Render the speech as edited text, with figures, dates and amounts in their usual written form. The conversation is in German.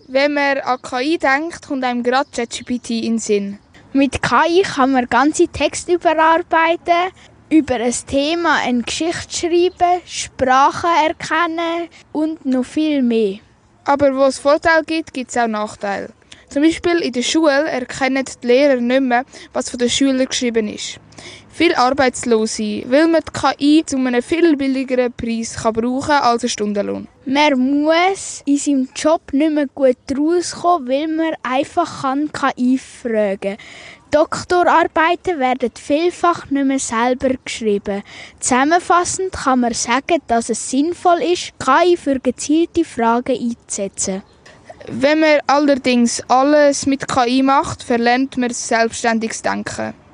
Wenn man an KI denkt, kommt einem gerade ChatGPT in den Sinn. Mit KI kann man ganze Texte überarbeiten, über ein Thema eine Geschichte schreiben, Sprachen erkennen und noch viel mehr. Aber wo es Vorteile gibt, gibt es auch Nachteile. Zum Beispiel in der Schule erkennen die Lehrer nicht mehr, was von den Schülern geschrieben ist. Viele Arbeitslose, weil man die KI zu einem viel billigeren Preis brauchen kann als ein Stundenlohn. Man muss in seinem Job nicht mehr gut rauskommen, weil man einfach KI fragen kann. Doktorarbeiten werden vielfach nicht mehr selber geschrieben. Zusammenfassend kann man sagen, dass es sinnvoll ist, KI für gezielte Fragen einzusetzen. Wenn man allerdings alles mit KI macht, verlernt man selbstständiges Denken.